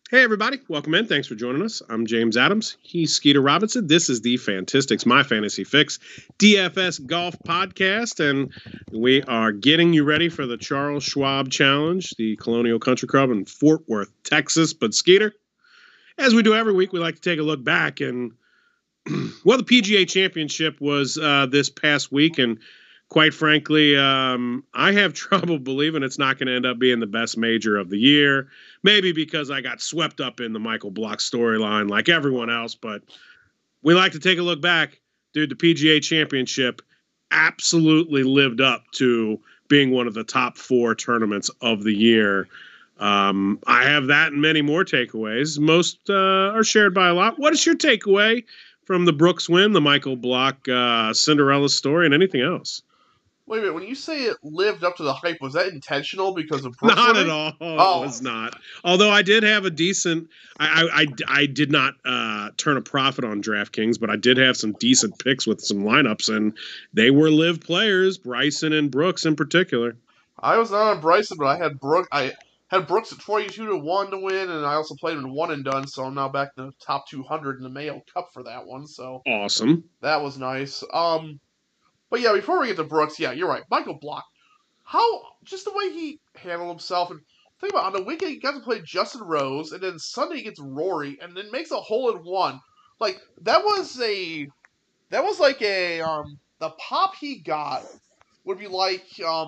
Hey, everybody. Welcome in. Thanks for joining us. I'm James Adams. He's Skeeter Robinson. This is the Fantastics, My Fantasy Fix DFS Golf Podcast, and we are getting you ready for the Charles Schwab Challenge, the Colonial Country Club in Fort Worth, Texas. But, Skeeter, as we do every week, we like to take a look back. And, well, the PGA Championship was this past week, and quite frankly, I have trouble believing it's not going to end up being the best major of the year. Maybe because I got swept up in the Michael Block storyline like everyone else, but we like to take a look back. Dude, the PGA Championship absolutely lived up to being one of the top 4 tournaments of the year. I have that and many more takeaways. Most are shared by a lot. What is your takeaway from the Brooks win, the Michael Block Cinderella story, and anything else? Wait a minute, when you say it lived up to the hype, was that intentional because of Brooks? Not at all. Oh. It was not. Although I did have a decent, I did not turn a profit on DraftKings, but I did have some decent picks with some lineups, and they were live players, Bryson and Brooks in particular. I was not on Bryson, but I had Brooks at 22-1 to win, and I also played him in one and done, so I'm now back in the top 200 in the Mayo Cup for that one. So awesome. That was nice. But yeah, before we get to Brooks, yeah, you're right. Michael Block, just the way he handled himself, and think about it, on the weekend he got to play Justin Rose, and then Sunday he gets Rory, and then makes a hole in one. Like that was like a the pop he got would be like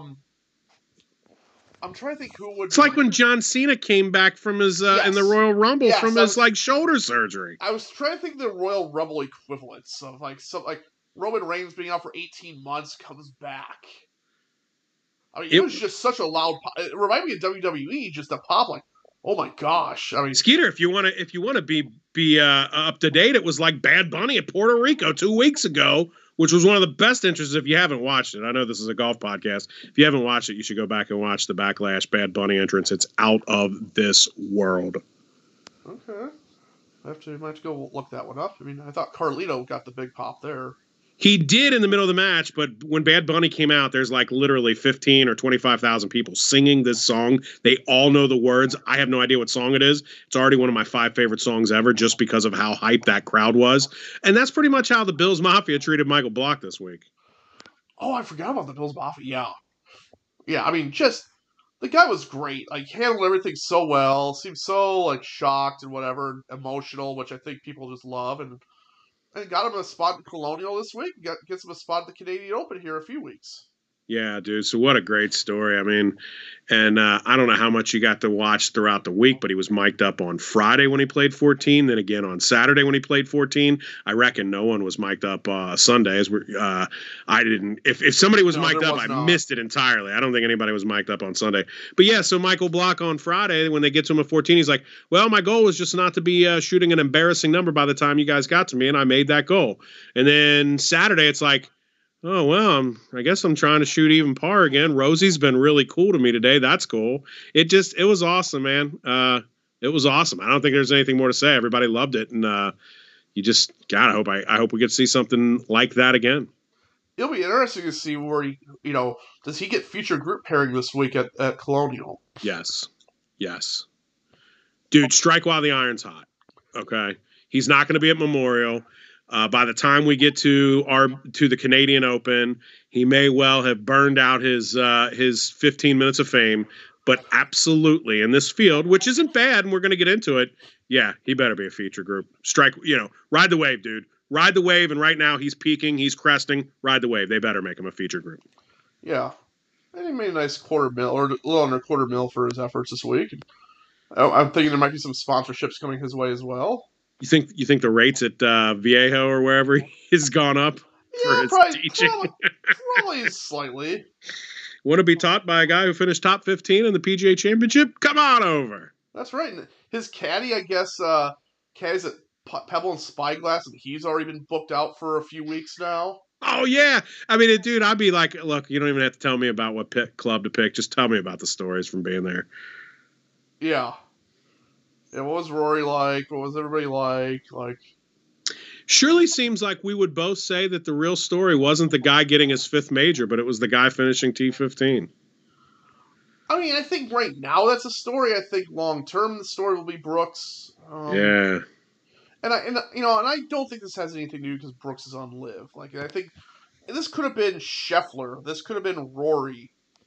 I'm trying to think who would. It's like when John Cena came back from his yes. in the Royal Rumble from his like shoulder surgery. I was trying to think of the Royal Rumble equivalents of like Roman Reigns being out for 18 months comes back. I mean, it was just such a loud pop. It reminded me of WWE, just a pop like, oh my gosh. I mean, Skeeter, if you want to be up to date, it was like Bad Bunny at Puerto Rico 2 weeks ago, which was one of the best entrances if you haven't watched it. I know this is a golf podcast. If you haven't watched it, you should go back and watch the Backlash Bad Bunny entrance. It's out of this world. Okay. I might have to go look that one up. I mean, I thought Carlito got the big pop there. He did in the middle of the match, but when Bad Bunny came out, there's like literally 15 or 25,000 people singing this song. They all know the words. I have no idea what song it is. It's already one of my 5 favorite songs ever just because of how hyped that crowd was. And that's pretty much how the Bills Mafia treated Michael Block this week. Oh, I forgot about the Bills Mafia. Yeah. Yeah, I mean, just the guy was great. Like, handled everything so well. Seemed so, like, shocked and whatever, emotional, which I think people just love. And got him a spot in Colonial this week. Gets him a spot at the Canadian Open here in a few weeks. Yeah, dude. So what a great story. I mean, and I don't know how much you got to watch throughout the week, but he was mic'd up on Friday when he played 14, then again on Saturday when he played 14. I reckon no one was mic'd up Sunday. I didn't. If somebody was mic'd up, I missed it entirely. I don't think anybody was mic'd up on Sunday. But yeah, so Michael Block on Friday, when they get to him at 14, he's like, well, my goal was just not to be shooting an embarrassing number by the time you guys got to me, and I made that goal. And then Saturday, it's like, oh, well, I guess I'm trying to shoot even par again. Rosie's been really cool to me today. That's cool. It was awesome, man. It was awesome. I don't think there's anything more to say. Everybody loved it. And you just, God, I hope we get to see something like that again. It'll be interesting to see where does he get feature group pairing this week at Colonial? Yes. Dude, strike while the iron's hot. Okay. He's not going to be at Memorial. By the time we get to the Canadian Open, he may well have burned out his 15 minutes of fame. But absolutely, in this field, which isn't bad, and we're going to get into it, yeah, he better be a feature group. Strike, ride the wave, dude. Ride the wave, and right now he's peaking, he's cresting. Ride the wave. They better make him a feature group. Yeah. And he made a nice $250,000 or a little under $250,000 for his efforts this week. I'm thinking there might be some sponsorships coming his way as well. You think the rates at Viejo or wherever he's gone up for his teaching? Probably slightly. Want to be taught by a guy who finished top 15 in the PGA Championship? Come on over. That's right. His caddy, I guess, caddy's at Pebble and Spyglass, and he's already been booked out for a few weeks now. Oh, yeah. I mean, dude, I'd be like, look, you don't even have to tell me about what club to pick. Just tell me about the stories from being there. Yeah. And what was Rory like? What was everybody like? Surely seems like we would both say that the real story wasn't the guy getting his 5th major, but it was the guy finishing T15. I mean, I think right now that's a story. I think long term the story will be Brooks. Yeah. And I don't think this has anything to do because Brooks is on Live. Like, I think this could have been Scheffler. This could have been Rory.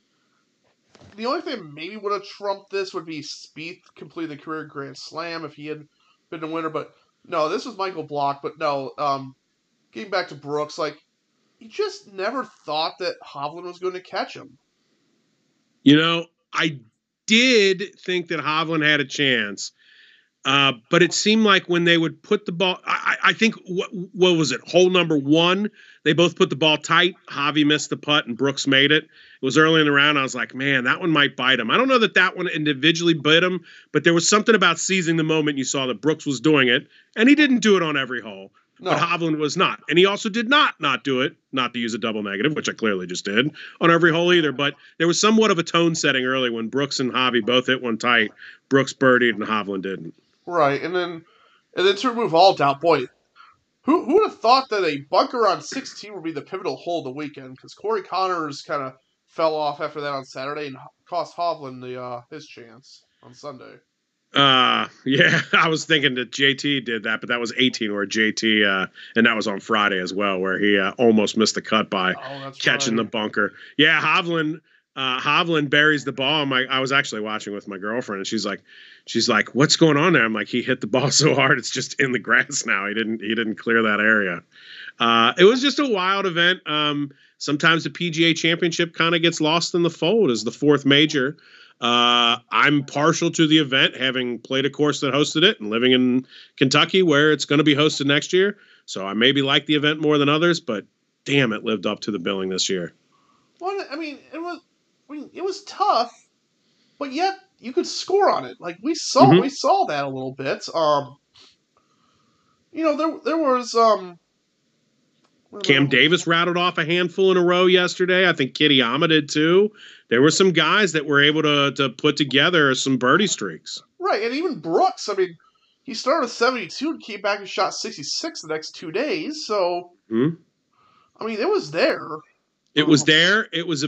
The only thing that maybe would have trumped this would be Spieth completing the career Grand Slam if he had been a winner. But no, this was Michael Block. But no, getting back to Brooks, like, he just never thought that Hovland was going to catch him. You know, I did think that Hovland had a chance. But it seemed like when they would put the ball, I think, what was it? Hole number 1, they both put the ball tight. Javi missed the putt and Brooks made it. It was early in the round. I was like, man, that one might bite him. I don't know that one individually bit him, but there was something about seizing the moment. You saw that Brooks was doing it, and he didn't do it on every hole. No. But Hovland was not. And he also did not do it, not to use a double negative, which I clearly just did, on every hole either. But there was somewhat of a tone setting early when Brooks and Javi both hit one tight. Brooks birdied and Hovland didn't. Right, and then to remove all doubt, boy, who would have thought that a bunker on 16 would be the pivotal hole of the weekend? Because Corey Connors kind of fell off after that on Saturday and cost Hovland his chance on Sunday. Yeah, I was thinking that JT did that, but that was 18 where JT, and that was on Friday as well, where he almost missed the cut by catching the bunker. Yeah, Hovland buries the ball. I was actually watching with my girlfriend, and she's like, "What's going on there?" I'm like, "He hit the ball so hard, it's just in the grass now. He didn't clear that area." It was just a wild event. Sometimes the PGA Championship kind of gets lost in the fold as the 4th major. I'm partial to the event, having played a course that hosted it and living in Kentucky where it's going to be hosted next year. So I maybe like the event more than others, but damn, it lived up to the billing this year. Well, it was tough, but yet you could score on it. Like we saw that a little bit. There was Cam Davis rattled off a handful in a row yesterday. I think Kitayama did too. There were some guys that were able to put together some birdie streaks. Right, and even Brooks. I mean, he started with 72 and came back and shot 66 the next 2 days. So, I mean, it was there. It was there. It was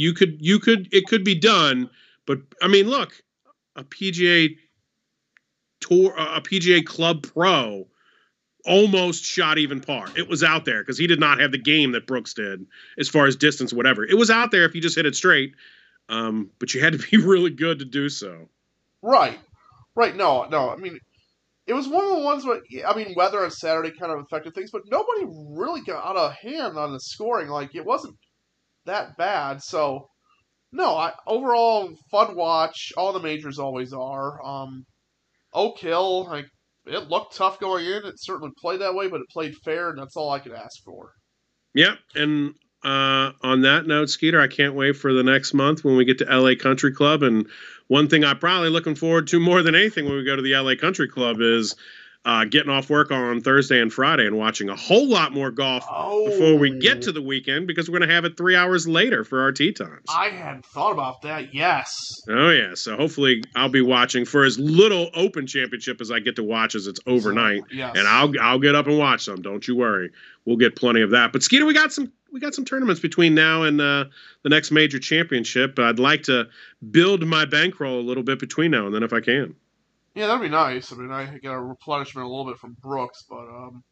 it could be done. But I mean, look, a PGA Tour, a PGA Club pro almost shot even par. It was out there because he did not have the game that Brooks did as far as distance, whatever. It was out there if you just hit it straight, but you had to be really good to do so. Right. No. I mean, it was one of the ones where, weather on Saturday kind of affected things, but nobody really got out of hand on the scoring. Like, it wasn't that bad. So, no, overall, fun watch. All the majors always are. Oak Hill, it looked tough going in. It certainly played that way, but it played fair, and that's all I could ask for. Yeah, and on that note, Skeeter, I can't wait for the next month when we get to LA Country Club. And one thing I'm probably looking forward to more than anything when we go to the LA Country Club is getting off work on Thursday and Friday and watching a whole lot more golf before we get to the weekend, because we're going to have it 3 hours later for our tee times. I hadn't thought about that. Yes. Oh, yeah. So hopefully I'll be watching for as little Open Championship as I get to watch, as it's overnight. Yes. And I'll get up and watch some. Don't you worry. We'll get plenty of that. But Skeeter, we got some tournaments between now and the next major championship. I'd like to build my bankroll a little bit between now and then if I can. Yeah, that'd be nice. I mean, I got a replenishment a little bit from Brooks, but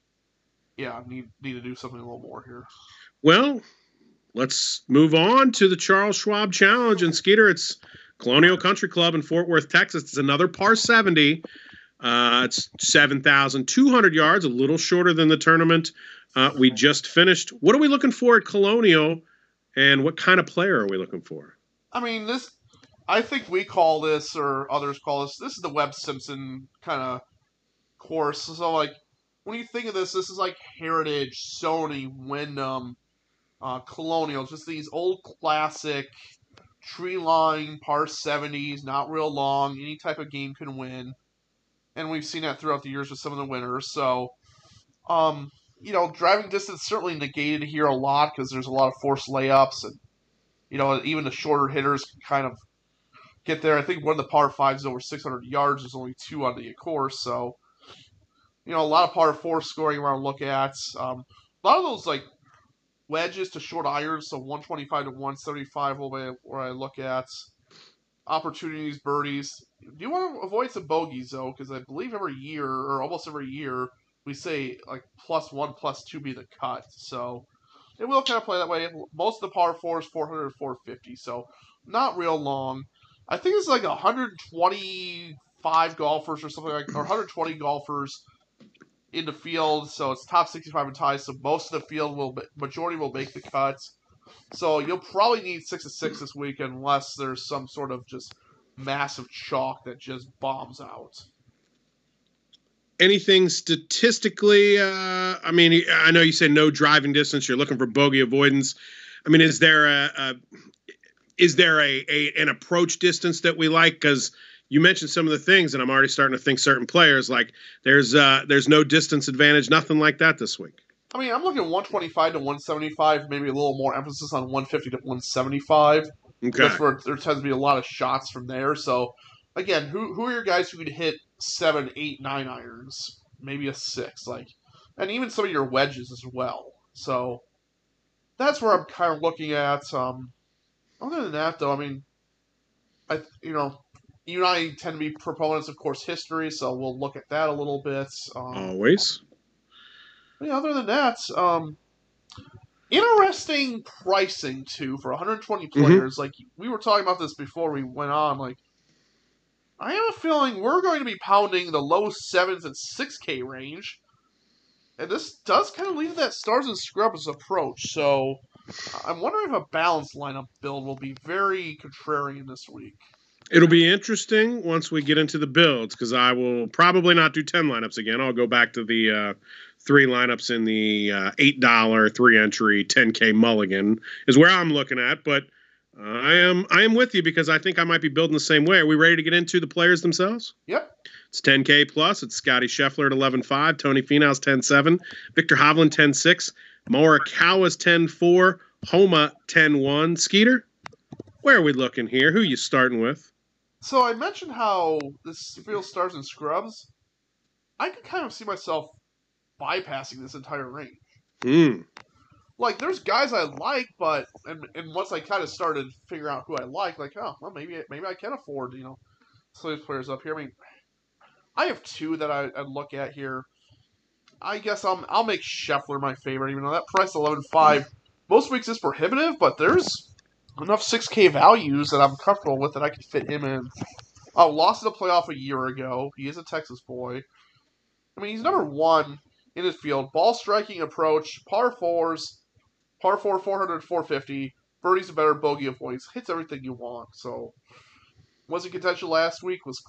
I need to do something a little more here. Well, let's move on to the Charles Schwab Challenge. And Skeeter, it's Colonial Country Club in Fort Worth, Texas. It's another par 70. It's 7,200 yards, a little shorter than the tournament we just finished. What are we looking for at Colonial, and what kind of player are we looking for? I mean, I think we call this, or others call this is the Webb Simpson kind of course. So, like, when you think of this is like Heritage, Sony, Wyndham, Colonial, just these old classic tree line par 70s, not real long, any type of game can win. And we've seen that throughout the years with some of the winners. So, driving distance certainly negated here a lot because there's a lot of forced layups, and, even the shorter hitters can kind of get there. I think one of the par 5s over 600 yards. There's only 2 on the course. So, a lot of par 4 scoring around look at. A lot of those, like, wedges to short irons, so 125 to 175 where I look at. opportunities, birdies. Do want to avoid some bogeys though, because I believe every year or almost every year we say like +1, +2 be the cut. So it will kind of play that way. Most of the par fours 400 or 450, so not real long. I think it's like 125 golfers or something like, or 120 golfers in the field. So it's top 65 and ties. So most of the field majority will make the cuts. So you'll probably need 6 of 6 this week unless there's some sort of just massive chalk that just bombs out. Anything statistically? I mean, I know you say no driving distance. You're looking for bogey avoidance. I mean, is there an approach distance that we like? Because you mentioned some of the things, and I'm already starting to think certain players like there's no distance advantage, nothing like that this week. I mean, I'm looking at 125 to 175, maybe a little more emphasis on 150 to 175. Okay. That's where there tends to be a lot of shots from there. So, again, who are your guys who could hit 7, 8, 9 irons, maybe a 6, and even some of your wedges as well. So that's where I'm kind of looking at. Other than that, though, I mean, you and I tend to be proponents of course history, so we'll look at that a little bit. Always. Other than that, interesting pricing too for 120 players. Like we were talking about this before we went on. Like I have a feeling we're going to be pounding the low 7s and 6K range, and this does kind of lead to that Stars and Scrubs approach. So I'm wondering if a balanced lineup build will be very contrarian this week. It'll be interesting once we get into the builds, because I will probably not do 10 lineups again. I'll go back to the 3 lineups in the $8 3-entry 10K mulligan is where I'm looking at. But I am with you because I think I might be building the same way. Are we ready to get into the players themselves? Yep. It's 10K plus. It's Scotty Scheffler at 11.5, Tony Finau's 10.7, Viktor Hovland 10.6, Morikawa's 10.4, Homa 10.1. Skeeter, where are we looking here? Who are you starting with? So I mentioned how this feels Stars and Scrubs. I could kind of see myself bypassing this entire range. Like, there's guys I like, but and once I kind of started figuring out who I like, maybe I can afford some of these players up here. I mean, I have 2 that I look at here. I guess I'll make Scheffler my favorite, even though that price 11.5 most weeks is prohibitive, but there's enough 6K values that I'm comfortable with that I can fit him in. Lost in the playoff a year ago. He is a Texas boy. I mean, he's number 1 in his field. Ball striking approach, par 4s, par 4, 400, 450. Birdie's a better bogey avoidance. Hits everything you want. So, was in contention last week. Was,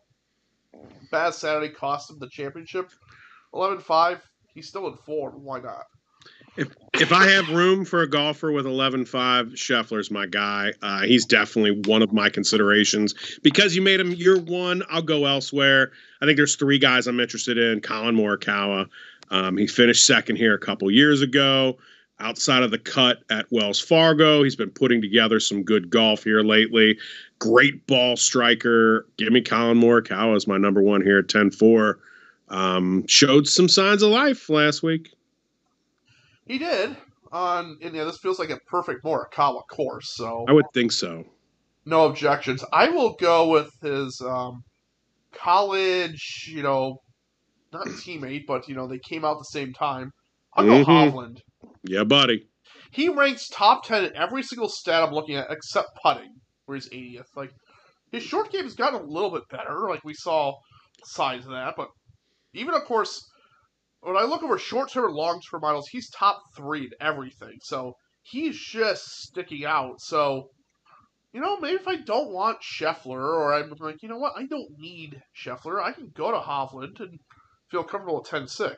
bad Saturday cost him the championship. 11.5. He's still in form. Why not? If I have room for a golfer with 11.5, Scheffler's my guy. He's definitely one of my considerations. Because you made him your one, I'll go elsewhere. I think there's 3 guys I'm interested in. Collin Morikawa. He finished second here a couple years ago. Outside of the cut at Wells Fargo, he's been putting together some good golf here lately. Great ball striker. Give me Collin Morikawa as my number 1 here at 10.4. Showed some signs of life last week. He did. And this feels like a perfect Morikawa course. So I would think so. No objections. I will go with his college, not teammate, but they came out at the same time. I'll go Hovland. Yeah, buddy. He ranks top 10 in every single stat I'm looking at except putting, where he's 80th. Like, his short game has gotten a little bit better. Like, we saw signs of that. But even, of course, when I look over short-term and long-term models, he's top 3 in everything. So, he's just sticking out. So, maybe if I don't want Scheffler, or I'm like, you know what, I don't need Scheffler, I can go to Hovland and feel comfortable at 10.6.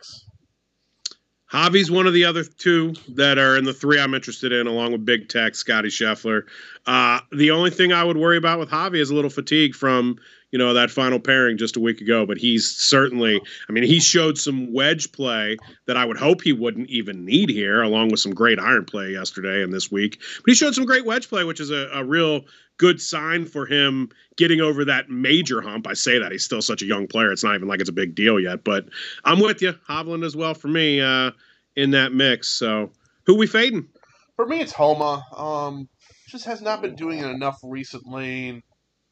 Javi's one of the other 2 that are in the 3 I'm interested in, along with Big Tech, Scotty Scheffler. The only thing I would worry about with Javi is a little fatigue from, that final pairing just a week ago. But he's certainly, he showed some wedge play that I would hope he wouldn't even need here, along with some great iron play yesterday and this week. But he showed some great wedge play, which is a real good sign for him getting over that major hump. I say that he's still such a young player. It's not even like it's a big deal yet, but I'm with you. Hovland as well for me in that mix. So who we fading? For me, it's Homa. Just has not been doing it enough recently.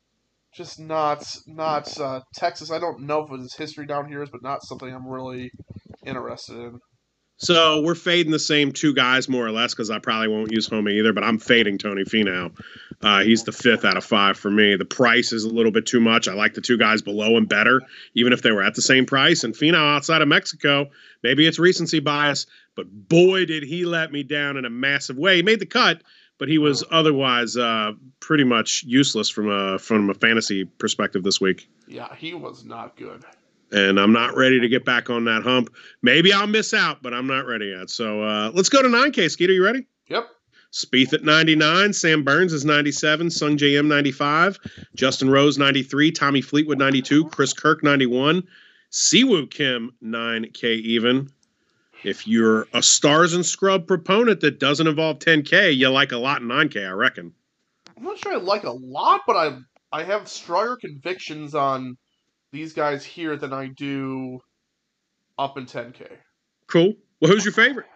just not Texas. I don't know if his history down here is, but not something I'm really interested in. So we're fading the same two guys more or less because I probably won't use Homie either, but I'm fading Tony Finau. He's the 5th out of 5 for me. The price is a little bit too much. I like the two guys below him better, even if they were at the same price. And Finau outside of Mexico, maybe it's recency bias, but boy, did he let me down in a massive way. He made the cut, but he was otherwise pretty much useless from a fantasy perspective this week. Yeah, he was not good. And I'm not ready to get back on that hump. Maybe I'll miss out, but I'm not ready yet. So let's go to 9K. Skeeter, you ready? Yep. Spieth at 99. Sam Burns is 97. Sung J M 95. Justin Rose 93. Tommy Fleetwood 92. Chris Kirk 91. Siwoo Kim 9K even. If you're a Stars and Scrub proponent that doesn't involve 10K, you like a lot in 9K, I reckon. I'm not sure I like a lot, but I have stronger convictions on these guys here than I do up in 10K. Cool. Well, who's your favorite?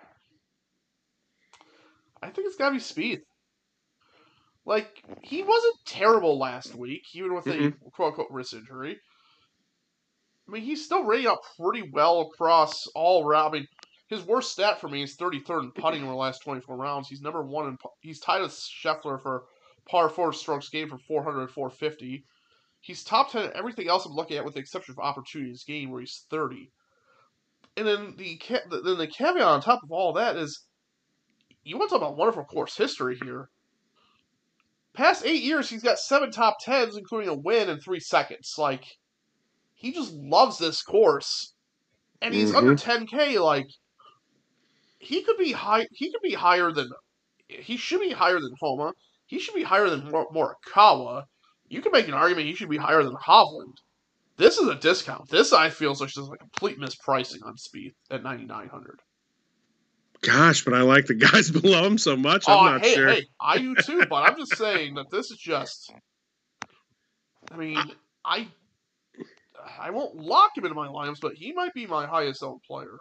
I think it's got to be Spieth. Like, he wasn't terrible last week, even with a quote-unquote wrist injury. I mean, he's still rating up pretty well across all rounds. I mean, his worst stat for me is 33rd in putting in the last 24 rounds. He's number 1 in he's tied with Scheffler for par 4 strokes gained for 400 and 450. He's top 10 in everything else I'm looking at with the exception of opportunities gained where he's 30. And then the caveat on top of all that is, you want to talk about wonderful course history here. Past 8 years, he's got 7 top 10s, including a win in 3 seconds. Like, he just loves this course. And he's under 10K, like, he should be higher than Homa. He should be higher than Morikawa. You can make an argument he should be higher than Hovland. This is a discount. This, I feel, is just a complete mispricing on Spieth at 9,900. Gosh, but I like the guys below him so much. I'm not sure. Hey, I do too, but I'm just saying that this is just... I mean, I won't lock him into my lineups, but he might be my highest owned player.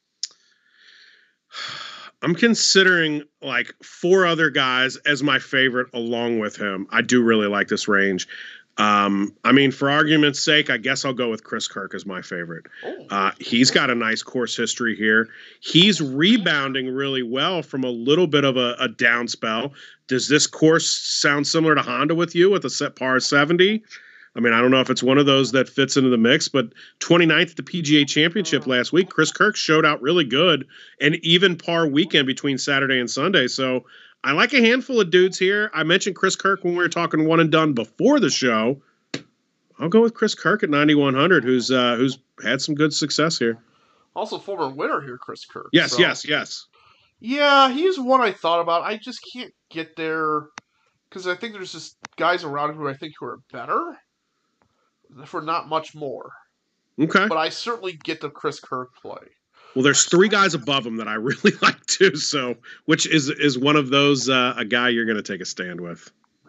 I'm considering like 4 other guys as my favorite along with him. I do really like this range. I mean, for argument's sake, I guess I'll go with Chris Kirk as my favorite. He's got a nice course history here. He's rebounding really well from a little bit of a down spell. Does this course sound similar to Honda with you with a set par 70? I mean, I don't know if it's one of those that fits into the mix, but 29th at the PGA Championship last week, Chris Kirk showed out really good, and even par weekend between Saturday and Sunday. So I like a handful of dudes here. I mentioned Chris Kirk when we were talking one and done before the show. I'll go with Chris Kirk at 9,100, who's had some good success here. Also, former winner here, Chris Kirk. Yes, yes. Yeah, he's one I thought about. I just can't get there because I think there's just guys around him who are better for not much more. Okay. But I certainly get the Chris Kirk play. Well, there's 3 guys above him that I really like too. So, which is one of those a guy you're going to take a stand with?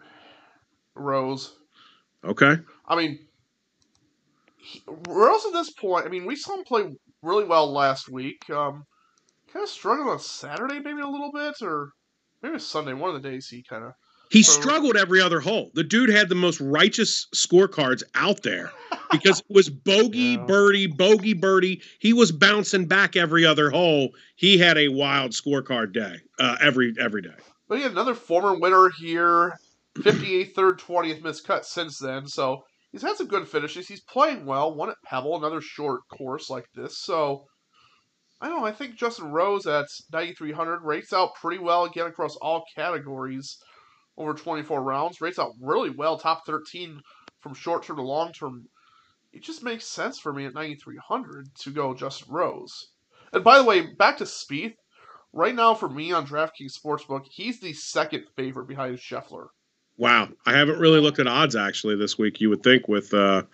Rose. Okay. I mean, Rose at this point. I mean, we saw him play really well last week. Kind of struggled on Saturday, maybe a little bit, or maybe Sunday. One of the days he kind of. He struggled every other hole. The dude had the most righteous scorecards out there because it was bogey, birdie, bogey, birdie. He was bouncing back every other hole. He had a wild scorecard day every day. But he had another former winner here, 58th, 3rd, 20th miscut since then. So he's had some good finishes. He's playing well. Won at Pebble, another short course like this. So I don't know. I think Justin Rose at 9,300 rates out pretty well again across all categories. Over 24 rounds, rates out really well, top 13 from short-term to long-term. It just makes sense for me at 9,300 to go Justin Rose. And by the way, back to Spieth. Right now for me on DraftKings Sportsbook, he's the second favorite behind Scheffler. Wow. I haven't really looked at odds actually this week. You would think with the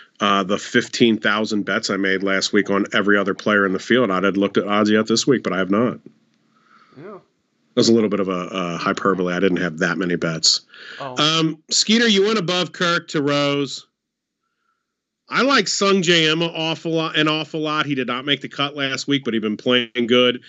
15,000 bets I made last week on every other player in the field, I'd have looked at odds yet this week, but I have not. Yeah. That was a little bit of a hyperbole. I didn't have that many bets. Skeeter, you went above Kirk to Rose. I like Sung J.M. an awful lot. He did not make the cut last week, but he's been playing good.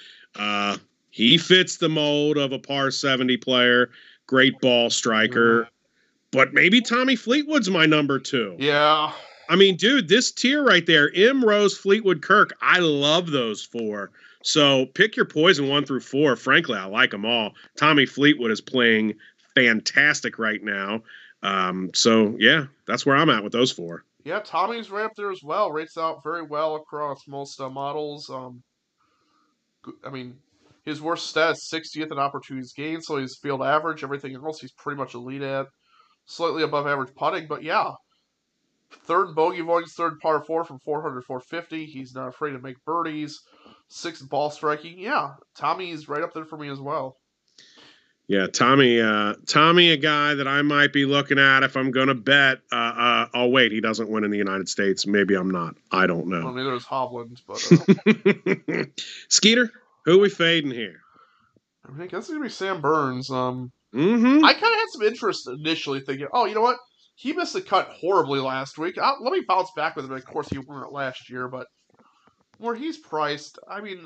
He fits the mold of a par 70 player. Great ball striker. but maybe Tommy Fleetwood's my number 2. Yeah. I mean, dude, this tier right there, M, Rose, Fleetwood, Kirk, I love those 4. So pick your poison 1 through 4. Frankly, I like them all. Tommy Fleetwood is playing fantastic right now. So, yeah, that's where I'm at with those 4. Yeah, Tommy's right up there as well. Rates out very well across most models. I mean, his worst stat is 60th in opportunities gained, so he's field average. Everything else he's pretty much elite at. Slightly above average putting, but yeah. Third bogey avoidance, third par 4 from 400 to 450. He's not afraid to make birdies. 6th ball striking. Yeah, Tommy's right up there for me as well. Yeah, Tommy, a guy that I might be looking at if I'm going to bet. Oh, wait, he doesn't win in the United States. Maybe I'm not. I don't know. Well, neither is Hovland, but... Skeeter, who are we fading here? I guess it's going to be Sam Burns. I Mm-hmm. kind of had some interest initially thinking, oh, you know what? He missed the cut horribly last week. Let me bounce back with him. Of course, he won it last year, but where he's priced, I mean,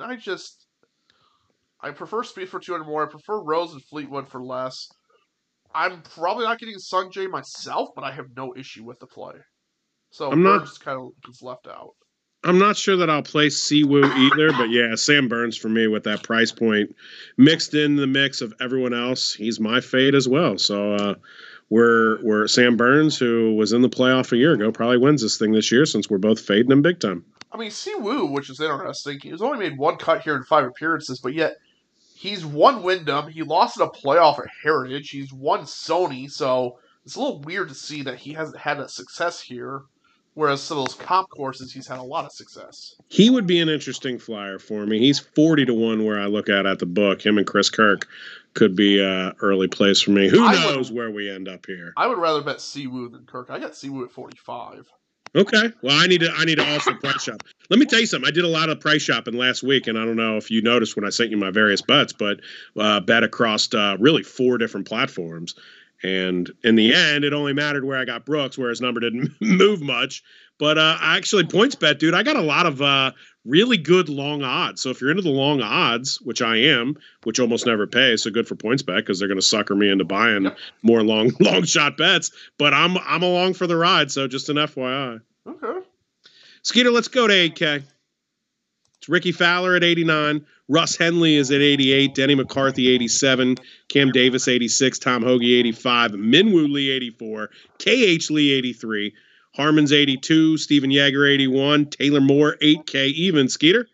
I prefer Speed for 200 more. I prefer Rose and Fleetwood for less. I'm probably not getting Sungjae myself, but I have no issue with the play. So Burns kind of gets left out. I'm not sure that I'll play Siwoo either, but yeah, Sam Burns for me with that price point mixed in the mix of everyone else. He's my fade as well. So we're Sam Burns, who was in the playoff a year ago, probably wins this thing this year since we're both fading him big time. I mean, Siwoo, which is interesting, he's only made 1 cut here in 5 appearances, but yet he's won Wyndham. He lost in a playoff at Heritage. He's won Sony, so it's a little weird to see that he hasn't had a success here. Whereas some of those comp courses, he's had a lot of success. He would be an interesting flyer for me. He's 40-1 where I look at the book. Him and Chris Kirk could be early plays for me. Who knows where we end up here? I would rather bet Siwoo than Kirk. I got Siwoo at 45. Okay. Well, I need to also price shop. Let me tell you something. I did a lot of price shopping last week, and I don't know if you noticed when I sent you my various bets, but bet across really 4 different platforms. And in the end, it only mattered where I got Brooks, where his number didn't move much. But I actually points bet, dude. I got a lot of really good long odds. So if you're into the long odds, which I am, which almost never pays, so good for points bet because they're going to sucker me into buying more long shot bets. But I'm along for the ride. So just an FYI. Okay. Skeeter, let's go to 8K. It's Ricky Fowler at 89. Russ Henley is at 88. Denny McCarthy, 87. Cam Davis, 86. Tom Hoge, 85. Minwoo Lee, 84. KH Lee, 83. Harmon's 82. Steven Yeager, 81. Taylor Moore, 8K even. Skeeter,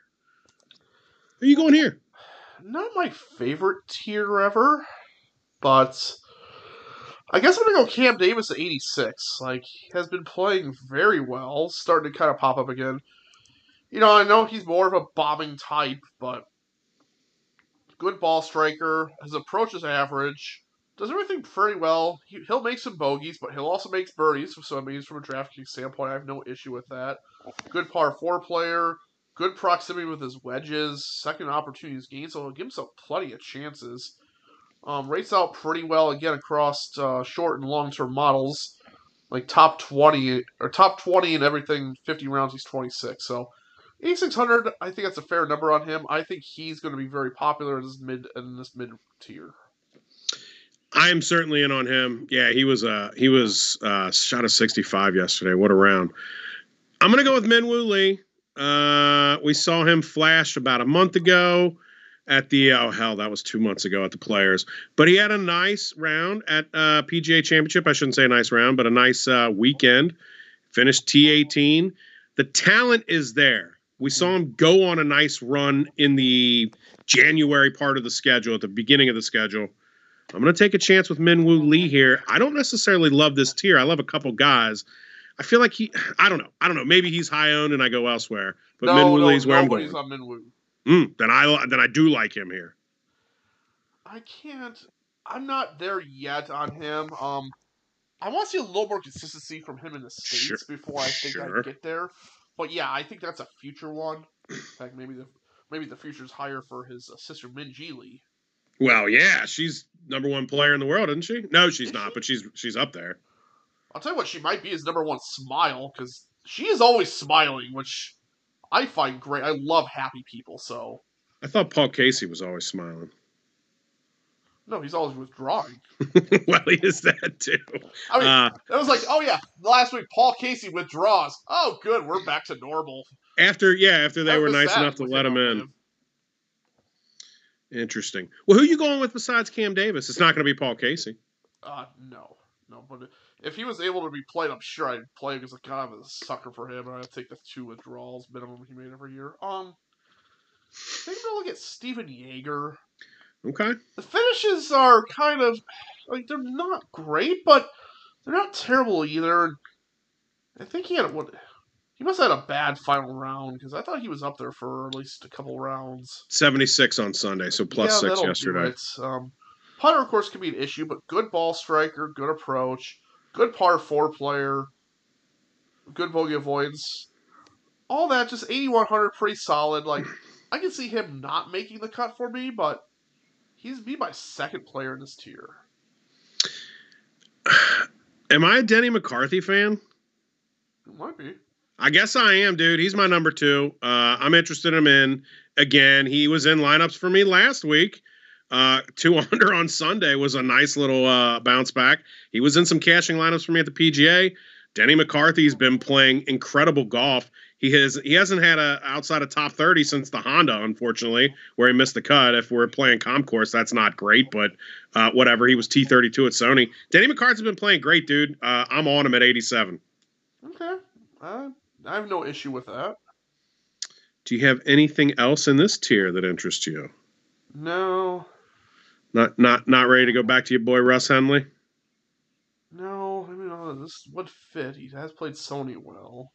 who are you going here? Not my favorite tier ever, but I guess I'm going to go Cam Davis at 86. Like, he has been playing very well, starting to kind of pop up again. You know, I know he's more of a bombing type, but good ball striker. His approach is average. Does everything pretty well. He'll make some bogeys, but he'll also make birdies. So I mean, from a DraftKings standpoint, I have no issue with that. Good par 4 player. Good proximity with his wedges. Second opportunities gained, so he'll give himself plenty of chances. Rates out pretty well again across short and long-term models. Like top 20 in everything. 50 rounds, he's 26. So 8,600, I think that's a fair number on him. I think he's going to be very popular in this mid tier. I am certainly in on him. Yeah, he was shot a 65 yesterday. What a round. I'm going to go with Minwoo Lee. We saw him flash about a month ago at the that was 2 months ago at the Players. But he had a nice round at PGA Championship. I shouldn't say a nice round, but a nice weekend. Finished T18. The talent is there. We saw him go on a nice run in the January part of the schedule, at the beginning of the schedule. I'm going to take a chance with Minwoo Lee here. I don't necessarily love this tier. I love a couple guys. I feel like I don't know. Maybe he's high owned and I go elsewhere. But Minwoo Lee's where I'm going. On Minwoo. Then I do like him here. I'm not there yet on him. I want to see a little more consistency from him in the States before I think I get there. But yeah, I think that's a future one. In fact, maybe the future's higher for his sister Minjee Lee. Well, yeah, she's number 1 player in the world, isn't she? No, she's not, but she's up there. I'll tell you what, she might be his number 1 smile, because she is always smiling, which I find great. I love happy people, so. I thought Paul Casey was always smiling. No, he's always withdrawing. Well, he is that too. I mean, it was like, oh yeah, last week Paul Casey withdraws. Oh, good, we're back to normal. After they were nice enough to let him in. Interesting. Well, who are you going with besides Cam Davis? It's not going to be Paul Casey. No. But if he was able to be played, I'm sure I'd play because I'm kind of a sucker for him, and I'd take the 2 withdrawals minimum he made every year. I think I'm gonna look at Steven Yeager. Okay. The finishes are kind of like they're not great, but they're not terrible either. I think he must have had a bad final round because I thought he was up there for at least a couple rounds. 76 on Sunday, so plus 6 yesterday. Putter, of course, can be an issue, but good ball striker, good approach, good par 4 player, good bogey avoidance. All that, just 8,100, pretty solid. Like, I can see him not making the cut for me, but he's my second player in this tier. Am I a Denny McCarthy fan? It might be. I guess I am, dude. He's my number 2. I'm interested in him in. Again, he was in lineups for me last week. 2 under on Sunday was a nice little bounce back. He was in some cashing lineups for me at the PGA. Denny McCarthy's been playing incredible golf. He hasn't had a outside of top 30 since the Honda, unfortunately, where he missed the cut. If we're playing comp course, that's not great, but whatever. He was T32 at Sony. Denny McCarthy's been playing great, dude. I'm on him at 87. Okay. I have no issue with that. Do you have anything else in this tier that interests you? No. Not ready to go back to your boy Russ Henley? No, I mean, this would fit. He has played Sony well.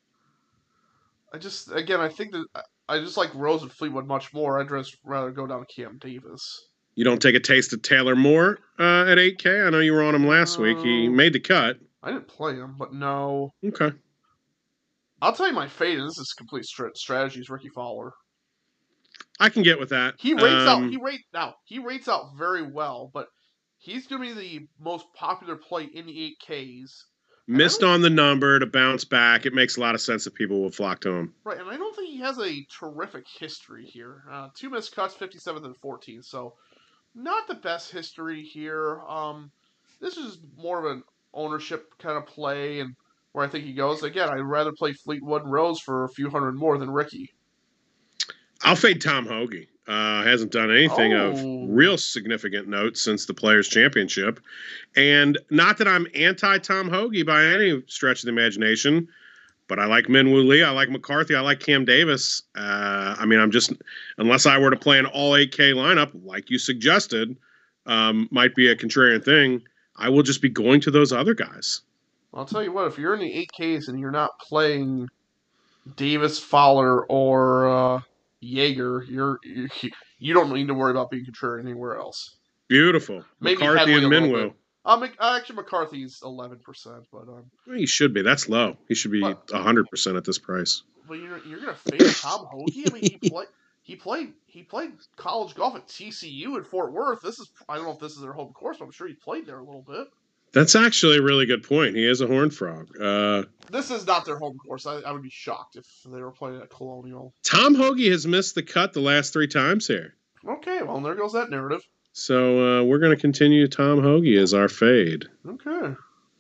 I think that I just like Rose and Fleetwood much more. I'd just rather go down to Cam Davis. You don't take a taste of Taylor Moore at 8K? I know you were on him last week. He made the cut. I didn't play him, but no. Okay. I'll tell you my fate, and this is complete strategy, is Ricky Fowler. I can get with that. He rates out very well, but he's going to be the most popular play in the 8Ks. Missed on the number to bounce back. It makes a lot of sense that people will flock to him. Right, and I don't think he has a terrific history here. 2 missed cuts, 57th and 14th, so not the best history here. This is more of an ownership kind of play, and where I think he goes. Again, I'd rather play Fleetwood and Rose for a few hundred more than Ricky. I'll fade Tom Hoge. Hasn't done anything of real significant note since the Players' Championship. And not that I'm anti-Tom Hoge by any stretch of the imagination, but I like Min-Woo Lee. I like McCarthy. I like Cam Davis. Unless I were to play an all 8K lineup, like you suggested, might be a contrarian thing, I will just be going to those other guys. I'll tell you what, if you're in the 8Ks and you're not playing Davis, Fowler, or Yeager, you don't need to worry about being contrarian anywhere else. Beautiful. Maybe McCarthy and Min-Woo. Actually, McCarthy's 11%, but he should be. That's low. He should be 100% at this price. But you're gonna fade Tom Hoge. I mean, he played college golf at TCU in Fort Worth. I don't know if this is their home course, but I'm sure he played there a little bit. That's actually a really good point. He is a Horned Frog. This is not their home course. I would be shocked if they were playing at Colonial. Tom Hoge has missed the cut the last 3 times here. Okay, well, there goes that narrative. So we're going to continue Tom Hoge as our fade. Okay.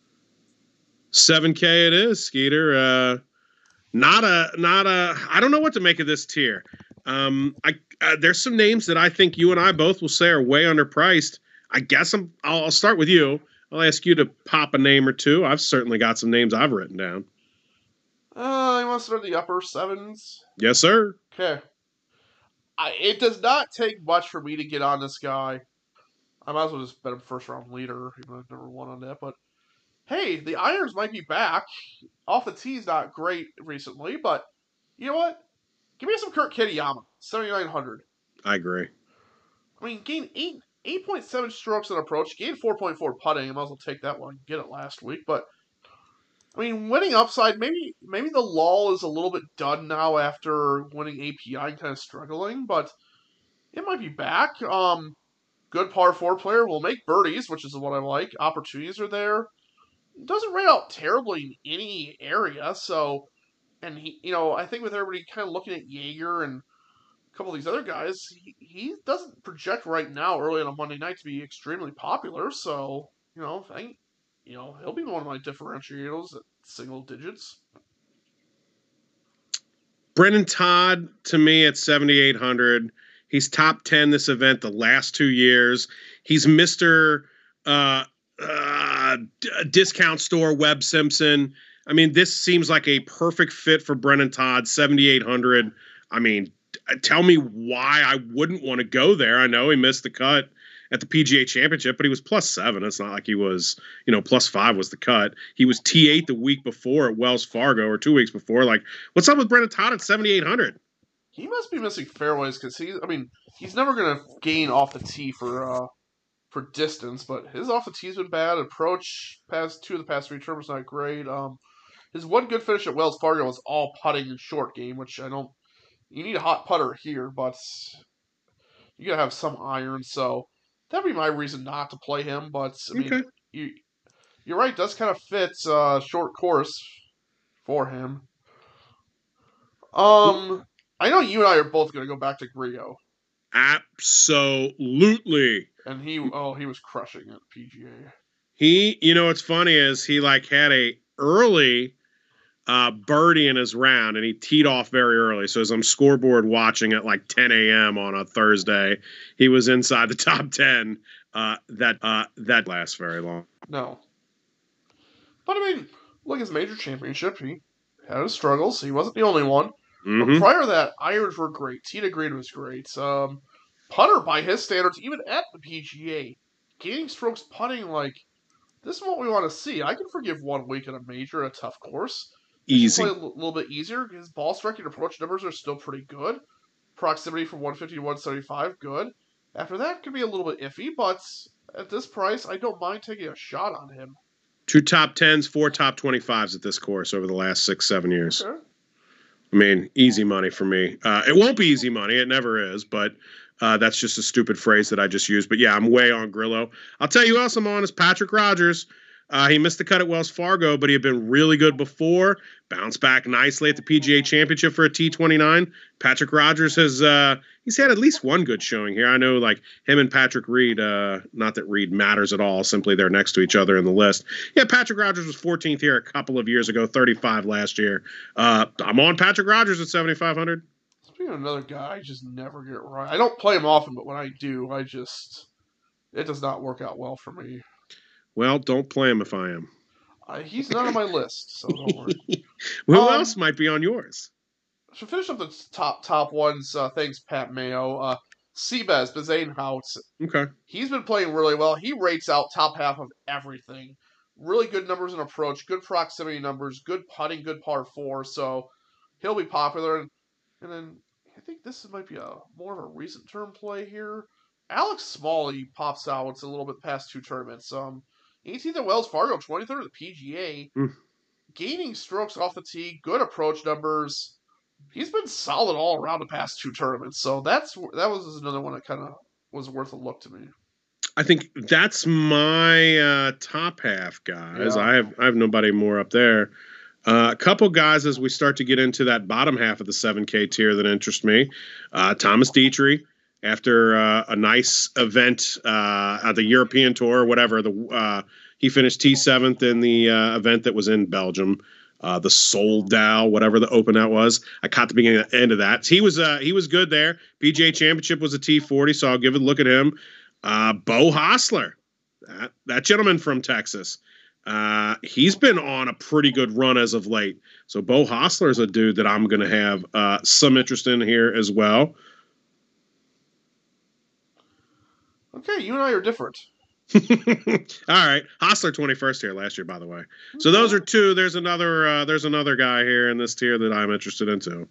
7K it is, Skeeter. I don't know what to make of this tier. There's some names that I think you and I both will say are way underpriced. I guess I'll start with you. I'll ask you to pop a name or two. I've certainly got some names I've written down. You want to start the upper 7s? Yes, sir. Okay. It does not take much for me to get on this guy. I might as well just bet him first round leader, even though I've never won on that. But hey, the irons might be back. Off the tee's not great recently, but you know what? Give me some Kurt Kitayama, 7,900. I agree. I mean, gained 8.7 strokes on approach, gained 4.4 putting. I might as well take that one. Get it last week, but I mean, winning upside. Maybe the lull is a little bit done now after winning API and kind of struggling, but it might be back. Good par 4 player will make birdies, which is what I like. Opportunities are there. Doesn't rate out terribly in any area, so. And he, I think with everybody kind of looking at Yeager and couple of these other guys, he doesn't project right now early on a Monday night to be extremely popular. So he'll be one of my differentiators at single digits. Brennan Todd, to me, at 7,800. He's top 10 this event the last 2 years. He's Mr. Discount Store Webb Simpson. I mean, this seems like a perfect fit for Brennan Todd, 7,800. I mean, tell me why I wouldn't want to go there. I know he missed the cut at the PGA Championship, but he was +7. It's not like he was, +5 was the cut. He was T8 the week before at Wells Fargo, or 2 weeks before. Like, what's up with Brennan Todd at 7,800? He must be missing fairways because he's never going to gain off the tee for distance, but his off the tee's been bad. Approach past 3 tournaments not great. His one good finish at Wells Fargo was all putting and short game, which you need a hot putter here, but you got to have some iron, so that'd be my reason not to play him. But I mean, you're right, it does kind of fit short course for him. I know you and I are both going to go back to Grillo. Absolutely. And he was crushing at PGA. What's funny is he had a early birdie in his round, and he teed off very early. So as I'm scoreboard watching at 10 a.m. on a Thursday, he was inside the top 10. That lasts very long. No. But I mean, look, his major championship, he had his struggles. He wasn't the only one. Mm-hmm. But prior to that, irons were great. Tee to green was great. Putter, by his standards, even at the PGA, gaining strokes putting, this is what we want to see. I can forgive 1 week at a major, a tough course. Easy. Play a little bit easier. His ball striking approach numbers are still pretty good. Proximity from 150 to 175, good. After that, could be a little bit iffy, but at this price, I don't mind taking a shot on him. 2 top 10s, 4 top 25s at this course over the last 6-7 years. Okay. I mean, easy money for me. It won't be easy money. It never is, but that's just a stupid phrase that I just used. But yeah, I'm way on Grillo. I'll tell you who else I'm on is Patrick Rodgers. He missed the cut at Wells Fargo, but he had been really good before. Bounced back nicely at the PGA Championship for a T29. Patrick Rodgers has he's had at least one good showing here. I know, him and Patrick Reed. Not that Reed matters at all. Simply they're next to each other in the list. Yeah, Patrick Rodgers was 14th here a couple of years ago, 35 last year. I'm on Patrick Rodgers at 7,500. Speaking of another guy, I just never get right. I don't play him often, but when I do, it does not work out well for me. Well, don't play him if I am. He's not on my list, so don't worry. Who else might be on yours? To finish up the top ones, thanks, Pat Mayo. Seabass Bezuidenhout. Okay. He's been playing really well. He rates out top half of everything. Really good numbers in approach, good proximity numbers, good putting, good par 4. So he'll be popular. And then I think this might be more of a recent term play here. Alex Smalley pops out. It's a little bit past 2 tournaments. 18th at Wells Fargo, 23rd at the PGA. Gaining strokes off the tee, good approach numbers. He's been solid all around the past 2 tournaments. So that was another one that kind of was worth a look to me. I think that's my top half, guys. Yeah. I have nobody more up there. A couple guys as we start to get into that bottom half of the 7K tier that interest me. Thomas Detry. After a nice event at the European Tour or whatever, he finished T7th in the event that was in Belgium, the Soldau, whatever the Open that was. I caught the beginning and end of that. So he was good there. PGA Championship was a T40, so I'll give it a look at him. Beau Hossler, that gentleman from Texas. He's been on a pretty good run as of late. So Beau Hossler is a dude that I'm going to have some interest in here as well. Okay, you and I are different. All right, Hossler 21st here last year, by the way. So those are 2. There's another guy here in this tier that I'm interested in too.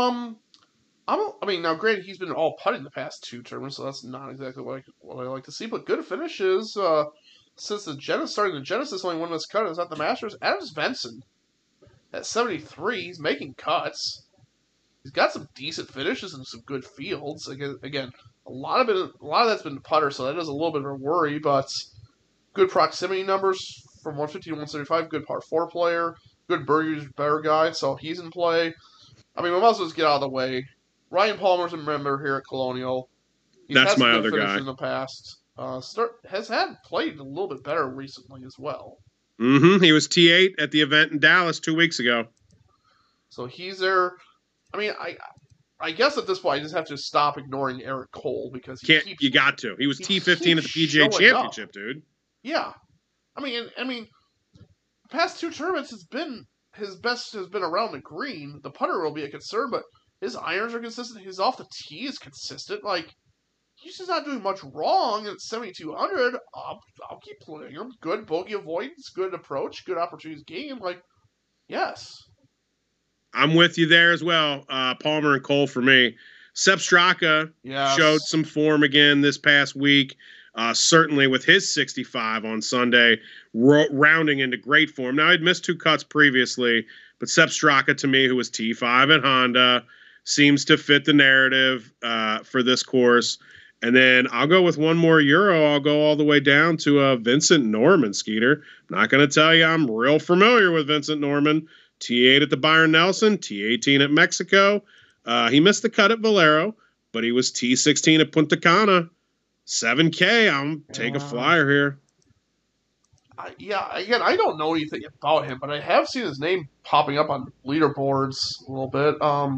Now granted, he's been all putting the past 2 tournaments, so that's not exactly what I like to see. But good finishes since starting the Genesis, only one missed cut is at the Masters. Adam Svensson at 73, he's making cuts. He's got some decent finishes and some good fields. Again. A lot of that's been putter, so that is a little bit of a worry, but good proximity numbers from 150 to 175, good par 4 player, good birdie better guy, so he's in play. I mean, we might as well just get out of the way. Ryan Palmer's a member here at Colonial. He's That's had some my good other finishes guy. in the past. Has had played a little bit better recently as well. He was T8 at the event in Dallas 2 weeks ago. So he's there. I mean, I guess at this point I just have to stop ignoring Eric Cole because You got to. He was T15 at the PGA Championship, dude. Yeah, I mean, the past 2 tournaments his best has been around the green. The putter will be a concern, but his irons are consistent. His off the tee is consistent. Like, he's just not doing much wrong. At 7,200, I'll keep playing him. Good bogey avoidance, good approach, good opportunities gained. Like, yes. I'm with you there as well. Palmer and Cole for me. Sepp Straka showed some form again this past week. Certainly with his 65 on Sunday, rounding into great form. Now, he'd missed 2 cuts previously, but Sepp Straka, to me, who was T5 at Honda, seems to fit the narrative for this course. And then I'll go with one more Euro. I'll go all the way down to Vincent Norrman, Skeeter. I'm not going to tell you I'm real familiar with Vincent Norrman. T8 at the Byron Nelson, T18 at Mexico. He missed the cut at Valero, but he was T16 at Punta Cana. 7K, I'm take a flyer here. Again, I don't know anything about him, but I have seen his name popping up on leaderboards a little bit.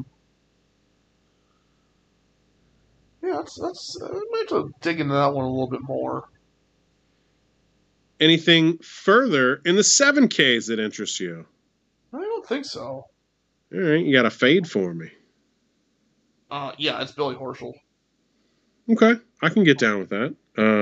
That's I might have to dig into that one a little bit more. Anything further in the 7Ks that interests you? I don't think so. All right, you got a fade for me. Yeah, it's Billy Horschel. Okay, I can get down with that.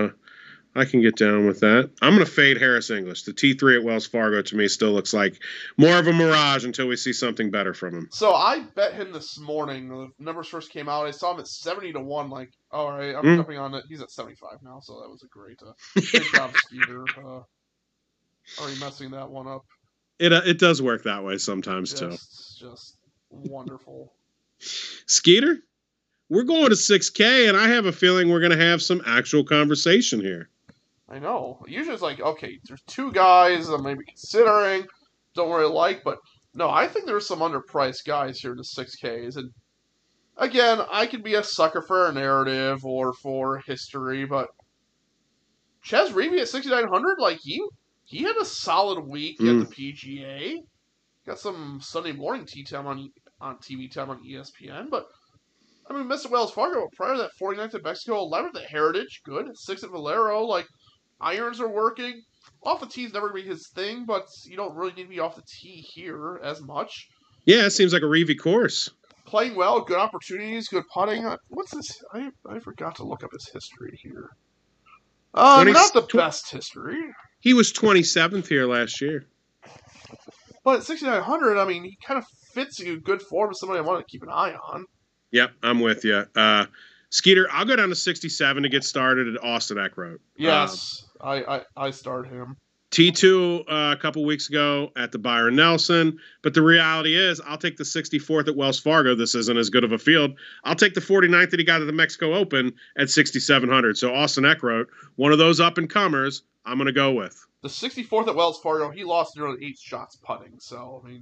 I'm going to fade Harris English. The T3 at Wells Fargo, to me, still looks like more of a mirage until we see something better from him. So I bet him this morning. The numbers first came out. I saw him at 70-1. Like, all right, I'm jumping on it. He's at 75 now, so that was a great job, Skeeter. Already messing that one up. It does work that way sometimes, too. Just wonderful. Skeeter, we're going to 6K, and I have a feeling we're going to have some actual conversation here. I know. Usually it's like, okay, there's 2 guys I'm maybe considering, don't really like, but no, I think there's some underpriced guys here in the 6Ks. And again, I could be a sucker for a narrative or for history, but Chez Reavie at 6,900, like, he had a solid week at the PGA. Got some Sunday morning tee time on TV time on ESPN, but I mean, missed at Wells Fargo prior to that 49th at Mexico, 11th at Heritage, good. 6th at Valero, like, irons are working. Off the tee is never going to be his thing, but you don't really need to be off the tee here as much. Yeah, it seems like a Reavie course. Playing well, good opportunities, good putting. What's this? I forgot to look up his history here. Not the best history. He was 27th here last year. But at 6,900, I mean, he kind of fits in good form as somebody I want to keep an eye on. Yep, I'm with you. Skeeter, I'll go down to 67 to get started at Austin Eckroat. Yes, I start him. T2 a couple weeks ago at the Byron Nelson, but the reality is I'll take the 64th at Wells Fargo. This isn't as good of a field. I'll take the 49th that he got at the Mexico Open at 6,700. So Austin Eckroat, one of those up-and-comers, I'm going to go with. The 64th at Wells Fargo, he lost nearly 8 shots putting. So, I mean,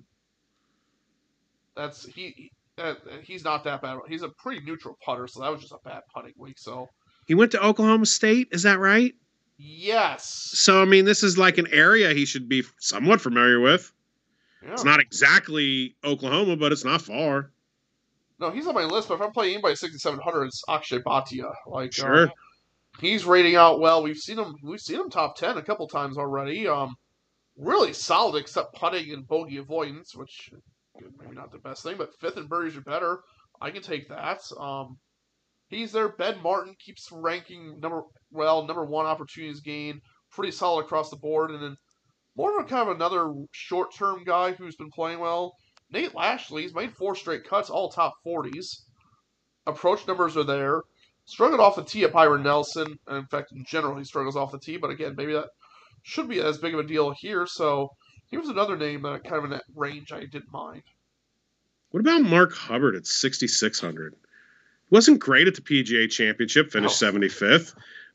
he's not that bad. He's a pretty neutral putter, so that was just a bad putting week. So he went to Oklahoma State, is that right? Yes. So I mean, this is like an area he should be somewhat familiar with. Yeah. It's not exactly Oklahoma, but it's not far. No, he's on my list. But if I'm playing anybody 6,700, it's Akshay Bhatia. Like, sure, he's rating out well. We've seen him top 10 a couple times already. Really solid, except putting and bogey avoidance, which maybe not the best thing, but 5th and birdies are better. I can take that. He's there. Ben Martin keeps ranking number 1 opportunities gained. Pretty solid across the board. And then more of a kind of another short-term guy who's been playing well. Nate Lashley, he's made 4 straight cuts, all top 40s. Approach numbers are there. Struggled off the tee at Byron Nelson. And in fact, in general, he struggles off the tee. But again, maybe that should be as big of a deal here. So he was another name that kind of in that range I didn't mind. What about Mark Hubbard at 6,600? Wasn't great at the PGA Championship, finished 75th.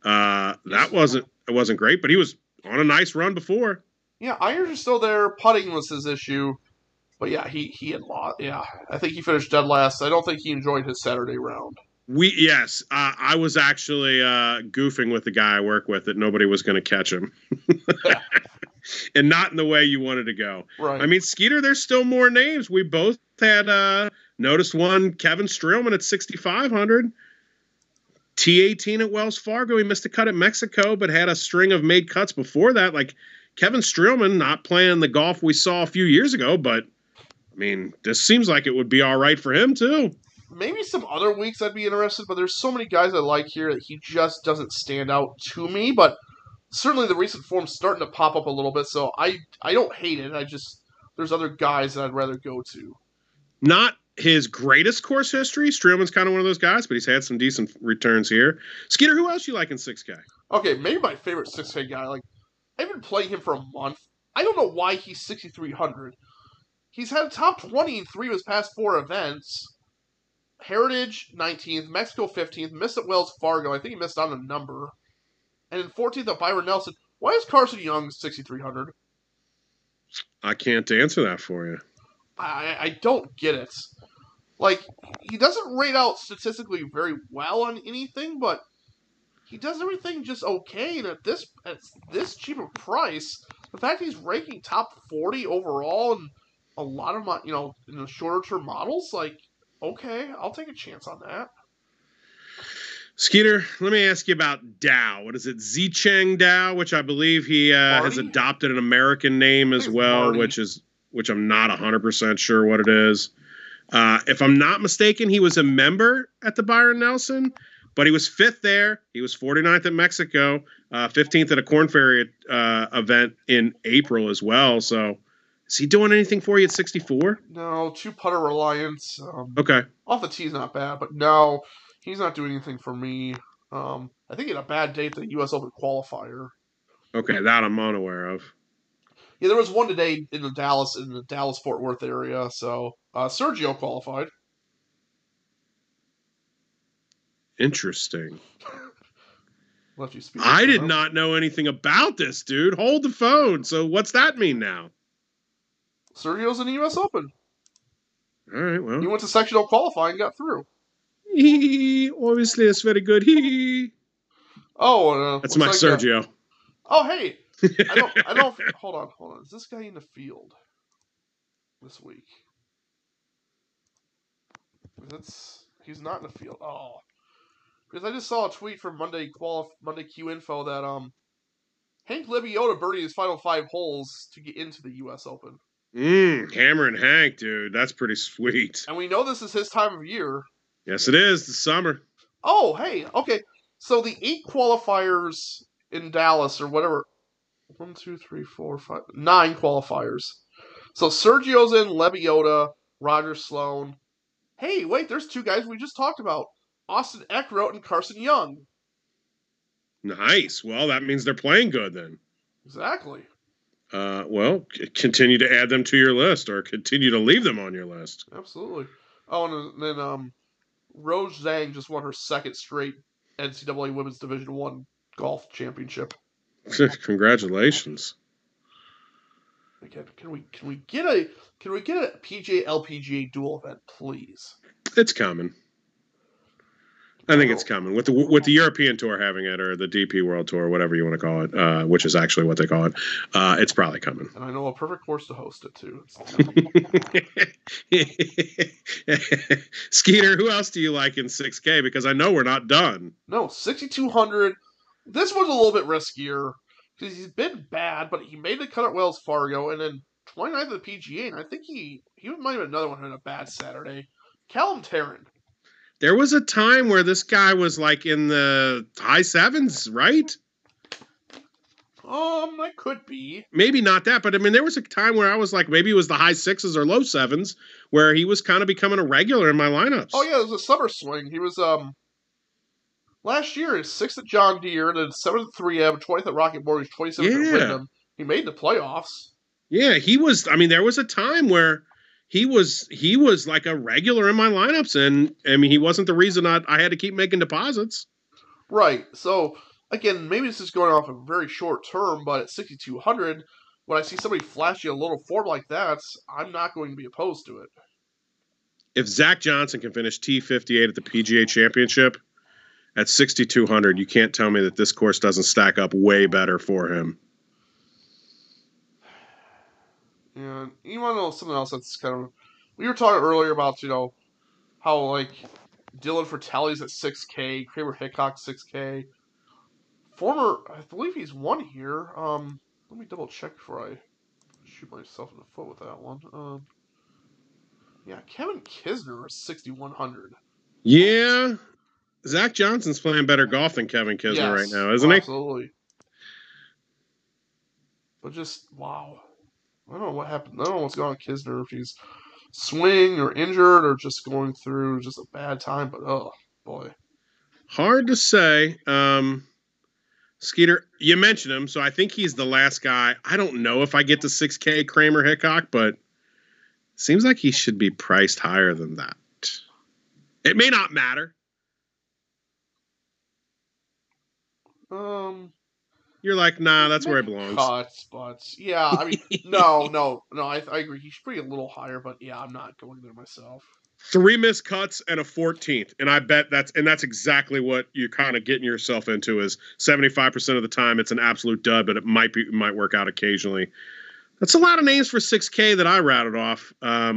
It wasn't great, but he was on a nice run before. Yeah, irons are still there. Putting was his issue. But yeah, he had lost. Yeah, I think he finished dead last. I don't think he enjoyed his Saturday round. Yes, I was actually goofing with the guy I work with that nobody was going to catch him. And not in the way you wanted to go. Right. I mean, Skeeter, there's still more names. We both had noticed one, Kevin Streelman at 6,500. T18 at Wells Fargo. He missed a cut at Mexico, but had a string of made cuts before that. Like Kevin Streelman not playing the golf we saw a few years ago, but I mean, this seems like it would be all right for him too. Maybe some other weeks I'd be interested, but there's so many guys I like here that he just doesn't stand out to me. But certainly the recent form's starting to pop up a little bit, so I don't hate it. There's other guys that I'd rather go to. Not his greatest course history. Streelman's kind of one of those guys, but he's had some decent returns here. Skeeter, who else you like in 6K? Okay, maybe my favorite 6K guy. Like, I've been playing him for a month. I don't know why he's 6,300. He's had a top 20 in 3 of his past 4 events. Heritage, 19th. Mexico, 15th. Missed at Wells Fargo. I think he missed on a number. And in 14th at Byron Nelson. Why is Carson Young 6,300? I can't answer that for you. I don't get it. Like, he doesn't rate out statistically very well on anything, but he does everything just okay. And at this cheap a price, the fact he's ranking top 40 overall and a lot of my, in the shorter term models, like, okay, I'll take a chance on that. Skeeter, let me ask you about Dow. What is it? Zicheng Dow, which I believe he has adopted an American name as well, which I'm not 100% sure what it is. If I'm not mistaken, he was a member at the Byron Nelson, but he was 5th there. He was 49th at Mexico, 15th at a Korn Ferry event in April as well. So is he doing anything for you at 64? No, 2 putter reliance. Okay. Off the tee's not bad, but no, he's not doing anything for me. I think he had a bad date at the U.S. Open qualifier. Okay, that I'm unaware of. Yeah, there was one today in the Dallas-Fort Worth area, so Sergio qualified. Interesting. Let you speak. I did not know anything about this, dude. Hold the phone. So what's that mean now? Sergio's in the U.S. Open. All right, well. He went to sectional qualifying and got through. Obviously, it's very good. That's my Sergio. Oh, hey. I don't. Hold on. Is this guy in the field this week? He's not in the field. Oh, because I just saw a tweet from Monday Q Info that Hank Lebioda birdied his final 5 holes to get into the U.S. Open. Hammer and Hank, dude, that's pretty sweet. And we know this is his time of year. Yes, it is. The summer. Oh, hey, okay. So the 8 qualifiers in Dallas or whatever. 1, 2, 3, 4, 5, 9 qualifiers. So Sergio's in, Lebioda, Roger Sloan. Hey, wait, there's 2 guys we just talked about. Austin Eckroat and Carson Young. Nice. Well, that means they're playing good then. Exactly. Well, continue to add them to your list or continue to leave them on your list. Absolutely. Oh, and then Rose Zhang just won her 2nd straight NCAA Women's Division I golf championship. Congratulations. Again, can we get a PGA LPGA dual event, please? It's coming. I think it's coming with the European Tour having it, or the DP World Tour, whatever you want to call it, which is actually what they call it. It's probably coming. And I know a perfect course to host it too. Skeeter, who else do you like in 6K? Because I know we're not done. No, 6,200. This was a little bit riskier because he's been bad, but he made the cut at Wells Fargo, and then 29th at the PGA, and I think he might have another one who had a bad Saturday. Callum Tarrant. There was a time where this guy was like in the high 7s, right? That could be. Maybe not that, but I mean, there was a time where I was like, maybe it was the high 6s or low 7s, where he was kind of becoming a regular in my lineups. Oh yeah, it was a summer swing. He was last year, 6th at John Deere, and then 7th at 3M, 20th at Rocket Mortgage, 27th at Wyndham. He made the playoffs. Yeah, he was. I mean, there was a time where he was like a regular in my lineups, and I mean, he wasn't the reason I had to keep making deposits. Right. So again, maybe this is going off a very short term, but at 6,200, when I see somebody flashy a little form like that, I'm not going to be opposed to it. If Zach Johnson can finish T58 at the PGA Championship at 6,200, you can't tell me that this course doesn't stack up way better for him. Yeah, you want to know something else that's kind of... We were talking earlier about, how, like, Dylan Fratelli's at 6K, Kramer Hickok 6K. I believe he's won here. Let me double check before I shoot myself in the foot with that one. Yeah, Kevin Kisner is 6,100. Yeah, Zach Johnson's playing better golf than Kevin Kisner right now, isn't he? Absolutely. But just, wow. I don't know what happened. I don't know what's going on with Kisner, if he's swing or injured or just going through just a bad time, but oh, boy. Hard to say. Skeeter, you mentioned him, so I think he's the last guy. I don't know if I get to 6K Kramer Hickok, but seems like he should be priced higher than that. It may not matter. You're like, nah, that's where it belongs. Cuts, but yeah, I mean, no, I agree. He should be a little higher, but yeah, I'm not going there myself. 3 missed cuts and a 14th, and I bet that's exactly what you're kind of getting yourself into. Is 75% of the time it's an absolute dud, but it might work out occasionally. That's a lot of names for 6K that I routed off. I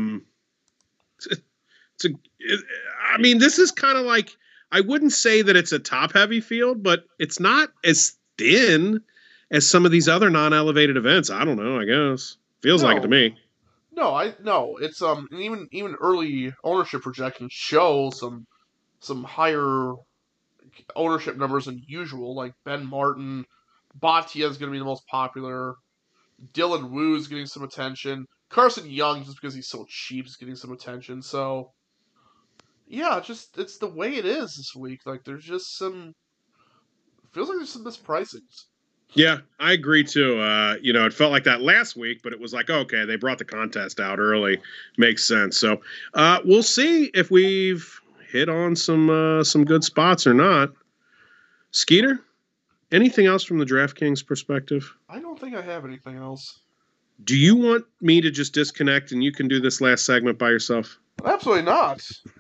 mean, this is kind of like, I wouldn't say that it's a top-heavy field, but it's not as thin as some of these other non-elevated events. I don't know, I guess. Feels like it to me. No, it's even early ownership projections show some higher ownership numbers than usual, like Ben Martin. Bhatia is going to be the most popular. Dylan Wu is getting some attention. Carson Young, just because he's so cheap, is getting some attention. So, yeah, it's the way it is this week. Like, there's just feels like there's some mispricings. Yeah, I agree too. It felt like that last week, but it was like, okay, they brought the contest out early. Makes sense. So we'll see if we've hit on some good spots or not. Skeeter, anything else from the DraftKings perspective? I don't think I have anything else. Do you want me to just disconnect and you can do this last segment by yourself? Absolutely not.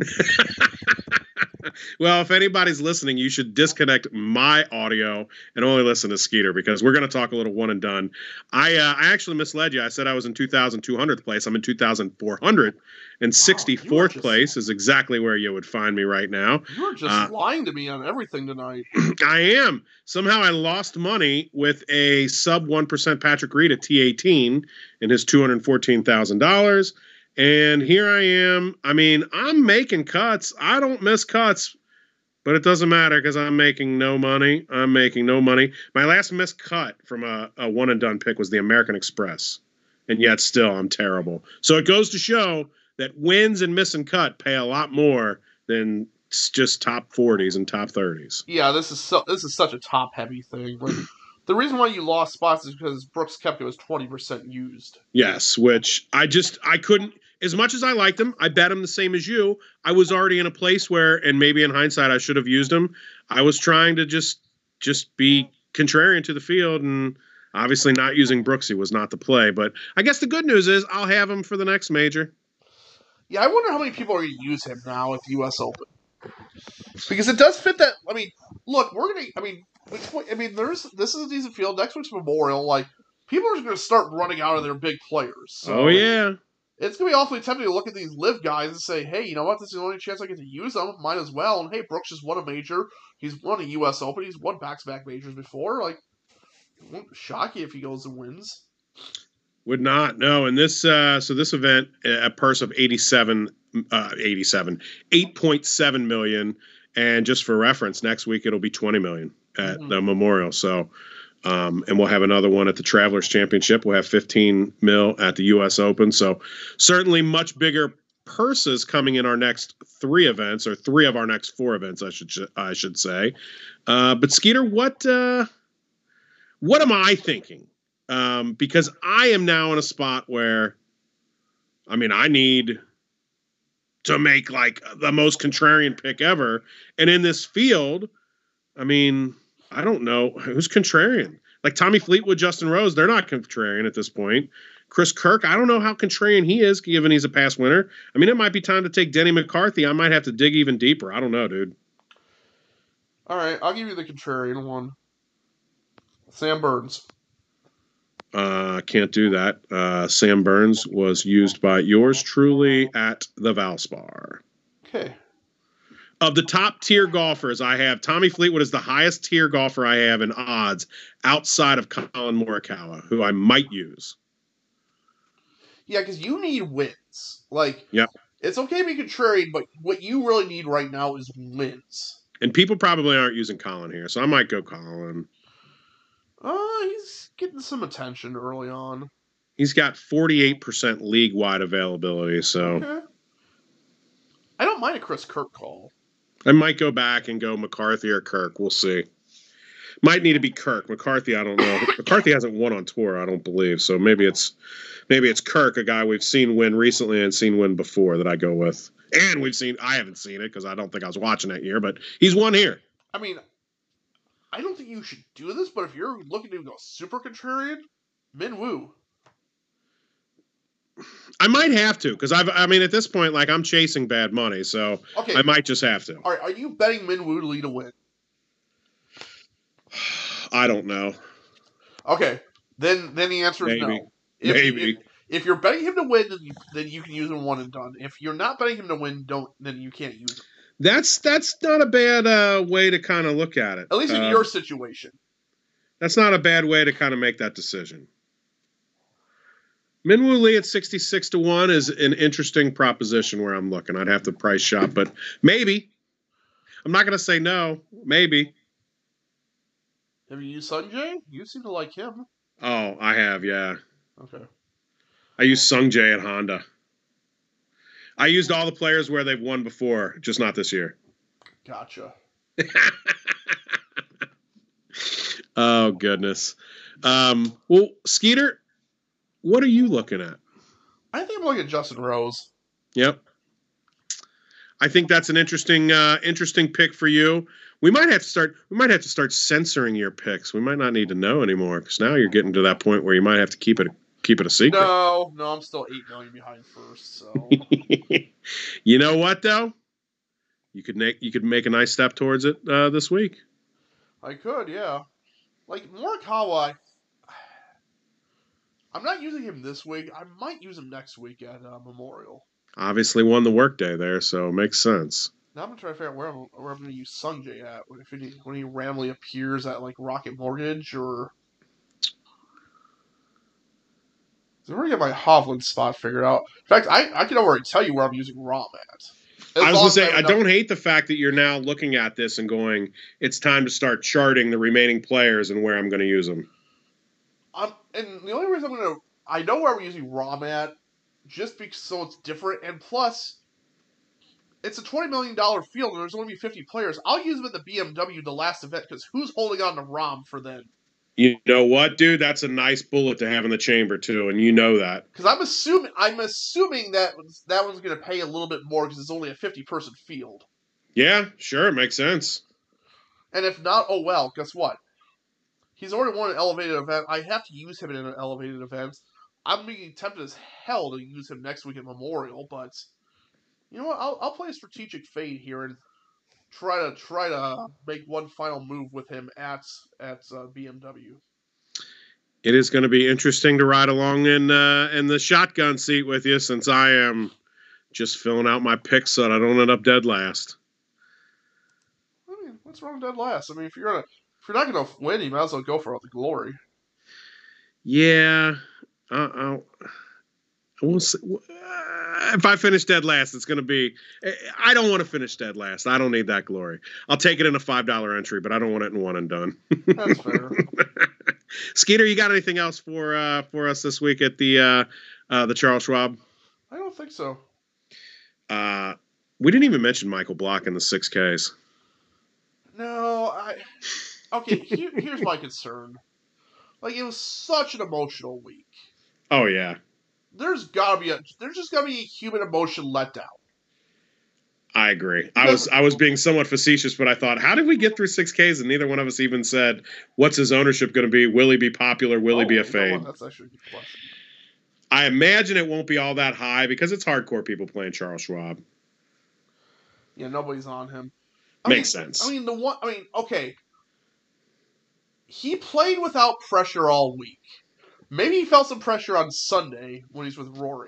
Well, if anybody's listening, you should disconnect my audio and only listen to Skeeter, because we're going to talk a little one and done. I actually misled you. I said I was in 2,200th place. I'm in 2,400, and 64th place is exactly where you would find me right now. You're just lying to me on everything tonight. I am. Somehow I lost money with a sub 1% Patrick Reed at T18 in his $214,000. And here I am. I mean, I'm making cuts. I don't miss cuts, but it doesn't matter because I'm making no money. My last missed cut from a one and done pick was the American Express. And yet still I'm terrible. So it goes to show that wins and missing cut pay a lot more than just top 40s and top 30s. Yeah, this is such a top heavy thing. Like, the reason why you lost spots is because Brooks Koepka was 20% used. Yes, which I couldn't. As much as I liked him, I bet him the same as you. I was already in a place where, and maybe in hindsight I should have used him. I was trying to just be contrarian to the field, and obviously not using Brooksy was not the play. But I guess the good news is I'll have him for the next major. Yeah, I wonder how many people are going to use him now at the U.S. Open. Because it does fit that. I mean, look, this is a decent field. Next week's Memorial. Like, people are going to start running out of their big players. So, oh, yeah. It's going to be awfully tempting to look at these live guys and say, hey, you know what? This is the only chance I get to use them. Might as well. And, hey, Brooks just won a major. He's won a U.S. Open. He's won back-to-back majors before. Like, it won't shock you if he goes and wins. Would not, no. And this, this event, a purse of 8.7 million. And just for reference, next week it'll be 20 million at the Memorial. So, and we'll have another one at the Travelers Championship. We'll have 15 mil at the U.S. Open. So certainly much bigger purses coming in our next 3 events, or 3 of our next 4 events, I should say. But Skeeter, what am I thinking? Because I am now in a spot where, I mean, I need to make like the most contrarian pick ever. And in this field, I mean, I don't know who's contrarian. Like Tommy Fleetwood, Justin Rose, they're not contrarian at this point. Chris Kirk, I don't know how contrarian he is, given he's a past winner. I mean, it might be time to take Denny McCarthy. I might have to dig even deeper. I don't know, dude. All right, I'll give you the contrarian one. Sam Burns. Can't do that. Sam Burns was used by yours truly at the Valspar. Okay. Of the top tier golfers I have, Tommy Fleetwood is the highest tier golfer I have in odds outside of Colin Morikawa, who I might use. Yeah, because you need wins. Like, yep. It's okay to be contrarian, but what you really need right now is wins. And people probably aren't using Colin here, so I might go Colin. He's getting some attention early on. He's got 48% league-wide availability, so... Okay. I don't mind a Chris Kirk call. I might go back and go McCarthy or Kirk. We'll see. Might need to be Kirk. McCarthy, I don't know. McCarthy hasn't won on tour, I don't believe. So maybe it's Kirk, a guy we've seen win recently and seen win before that I go with. And I haven't seen it because I don't think I was watching that year, but he's won here. I mean, I don't think you should do this, but if you're looking to go super contrarian, Min Woo. I might have to because at this point, like I'm chasing bad money, so okay. I might just have to. All right, are you betting Min Woo to lead a win? I don't know. Okay, then the answer is no. If you're betting him to win, then you can use him one and done. If you're not betting him to win, then you can't use him. That's not a bad way to kind of look at it. At least in your situation. That's not a bad way to kind of make that decision. Min Woo Lee at 66-1 is an interesting proposition where I'm looking. I'd have to price shop, but maybe. I'm not going to say no. Maybe. Have you used Sungjae? You seem to like him. Oh, I have, yeah. Okay. I used Sungjae at Honda. I used all the players where they've won before, just not this year. Gotcha. Oh, goodness. Well, Skeeter, what are you looking at? I think I'm looking at Justin Rose. Yep. I think that's an interesting pick for you. We might have to start censoring your picks. We might not need to know anymore because now you're getting to that point where you might have to keep it a secret. No, I'm still $8 million behind first. So you know what though? You could make a nice step towards it this week. I could, yeah. Like Morikawa, I'm not using him this week. I might use him next week at Memorial. Obviously won the workday there, so it makes sense. Now I'm going to try to figure out where I'm going to use Sungjae at. When he randomly appears at, like, Rocket Mortgage, or... So I'm going to get my Hovland spot figured out. In fact, I can already tell you where I'm using Rahm at. I was going to say, I don't hate the fact that you're now looking at this and going, it's time to start charting the remaining players and where I'm going to use them. And the only reason I know where I'm using Rahm at, just because so it's different, and plus... It's a $20 million field, and there's only be 50 players. I'll use them at the BMW, the last event, because who's holding on to Rahm for then? You know what, dude? That's a nice bullet to have in the chamber, too, and you know that. Because I'm assuming that one's going to pay a little bit more because it's only a 50-person field. Yeah, sure, makes sense. And if not, oh well, guess what? He's already won an elevated event. I have to use him in an elevated event. I'm being tempted as hell to use him next week at Memorial, but... You know what? I'll play a strategic fade here and try to make one final move with him at BMW. It is going to be interesting to ride along in the shotgun seat with you, since I am just filling out my picks so that I don't end up dead last. I mean, what's wrong with dead last? I mean, if you're not going to win, you might as well go for all the glory. Yeah, I won't say, if I finish dead last, it's going to be... I don't want to finish dead last. I don't need that glory. I'll take it in a $5 entry, but I don't want it in one and done. That's fair. Skeeter, you got anything else for us this week at the Charles Schwab? I don't think so. We didn't even mention Michael Block in the 6Ks. No, okay, here's my concern. Like, it was such an emotional week. Oh, yeah. There's just gotta be a human emotion letdown. I agree. I was being somewhat facetious, but I thought, how did we get through 6Ks and neither one of us even said, what's his ownership going to be? Will he be popular? Will he be a fade? That's actually a good question. I imagine it won't be all that high because it's hardcore people playing Charles Schwab. Yeah, nobody's on him. Makes sense. Okay. He played without pressure all week. Maybe he felt some pressure on Sunday when he's with Rory.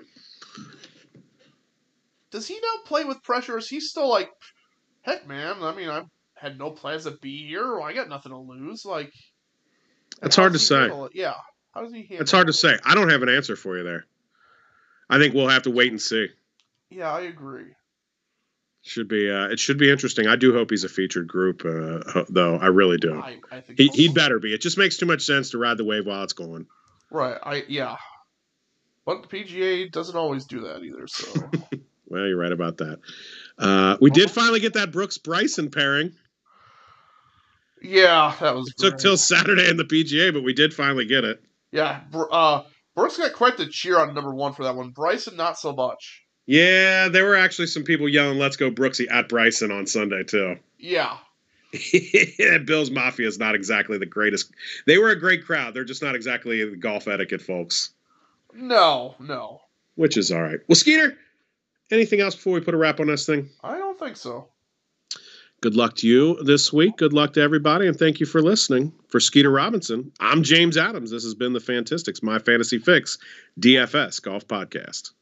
Does he now play with pressure? Or is he still like, heck, man? I mean, I had no plans to be here. I got nothing to lose. Like, it's hard to say. Yeah, how does he handle it? It's hard to say. I don't have an answer for you there. I think we'll have to wait and see. Yeah, I agree. It should be interesting. I do hope he's a featured group, though. I really do. I think he'd better be. It just makes too much sense to ride the wave while it's going. Right. Yeah. But the PGA doesn't always do that either. So. Well, you're right about that. We did finally get that Brooks Bryson pairing. Yeah, that was. It took till Saturday in the PGA, but we did finally get it. Yeah, Brooks got quite the cheer on number one for that one. Bryson, not so much. Yeah, there were actually some people yelling, "Let's go Brooksy" at Bryson on Sunday too. Yeah. Bills Mafia is not exactly the greatest. They were a great crowd. They're just not exactly the golf etiquette folks. No. Which is all right. Well, Skeeter, anything else before we put a wrap on this thing? I don't think so. Good luck to you this week. Good luck to everybody, and thank you for listening. For Skeeter Robinson, I'm James Adams. This has been the Fantastics, My Fantasy Fix, DFS Golf Podcast.